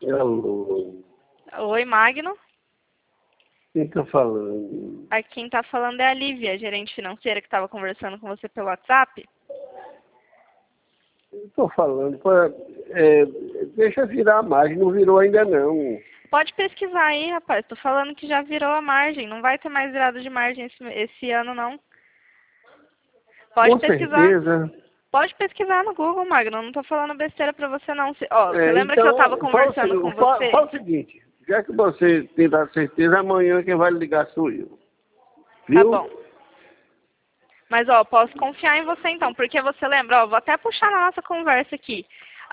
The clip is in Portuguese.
Alô. Oi, Magno. Quem tá falando? Aqui quem tá falando é a Lívia, gerente financeira que estava conversando com você pelo WhatsApp. Estou falando, deixa virar a margem, não virou ainda não. Pode pesquisar aí, rapaz. Tô falando que já virou a margem. Não vai ter mais virada de margem esse ano, não. Pode Com pesquisar. certeza. Pode pesquisar no Google, Magno. Não tô falando besteira pra você, não. Você lembra que eu Então, tava conversando com você? fala o seguinte, já que você tem dado certeza, amanhã quem vai ligar sou eu. Tá Viu? bom. Mas, posso confiar em você então, porque você lembra, vou até puxar na nossa conversa aqui.